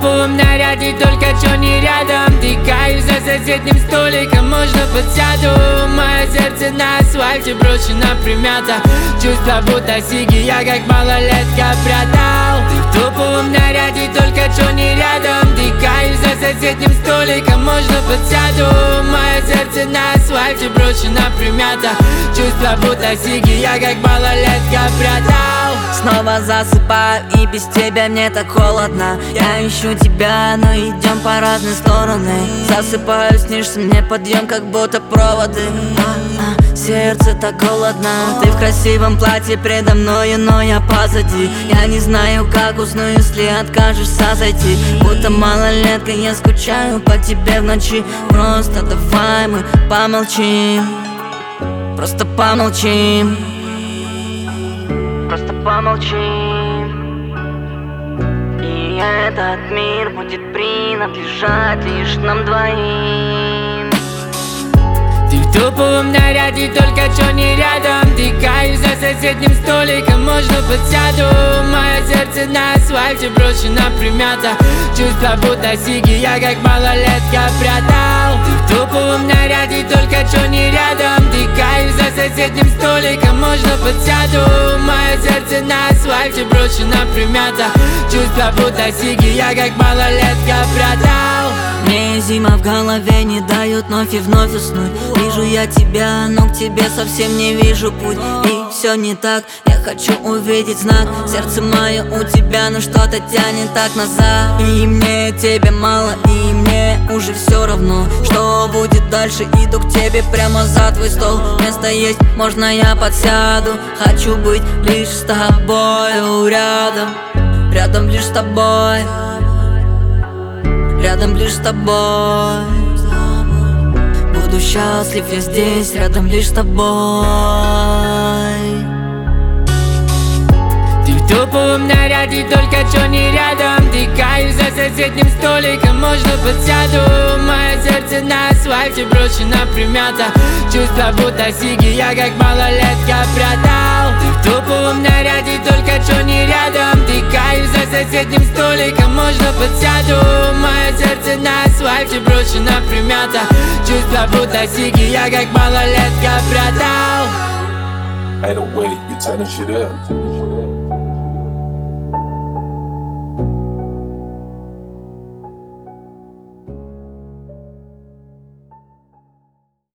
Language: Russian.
топовом наряде, только чё не рядом. Ты кайф, за соседним столиком можно подсяду. Мое сердце на асфальте брошено, примято. Чувство будто сиги я как малолетка продал. Ты в топовом наряде, только чё не рядом. Ты кайф, за соседним столиком можно подсяду. Мое сердце на асфальте брошено, примято. Чувство будто сиги я как малолетка продал. Снова засыпаю, и без тебя мне так холодно. Я ищу тебя, но идем по разные стороны. Засыпаю, снишься мне подъем, как будто проводы. Сердце так голодно. Ты в красивом платье предо мною, но я позади. Я не знаю, как усну, если откажешься зайти. Будто малолетка, я скучаю по тебе в ночи. Просто давай мы помолчим. Просто помолчим. Просто помолчим. И этот мир будет принадлежать лишь нам двоим. Ты в топовом наряде, только чё не рядом. Ты кайф, за соседним столиком можно подсяду. Мое сердце на асфальте брошено, примято. Чувство будто сиги я как малолетка продал. Ты в топовом наряде, только чё не рядом. Ты кайф, за соседним столиком можно подсяду. Мое сердце на асфальте брошено, примято. Чувство будто сиги я как малолетка продал. Мне зима в голове не дает вновь и вновь уснуть. Вижу я тебя, но к тебе совсем не вижу путь. И все не так, я хочу увидеть знак. Сердце мое у тебя, но что-то тянет так назад. И мне тебя мало, и мне уже все равно, что будет дальше. Иду к тебе прямо за твой стол. Место есть, можно я подсяду. Хочу быть лишь с тобою рядом. Рядом лишь с тобой. Рядом лишь с тобой. Буду счастлив я здесь, рядом лишь с тобой. Ты в топовом наряде, только чё не рядом. Ты кайф, за соседним столиком можно подсяду. Мое сердце на асфальте брошено, примято. Чувство будто сиги я как малолетка продал. Ты в топовом наряде, только чё не рядом. Ты кайф, за соседним столиком можно подсяду. Мое сердце на асфальте брошено, примято. Чувство будто сиги я как малолетка продал. Ain't no way you turning shit up.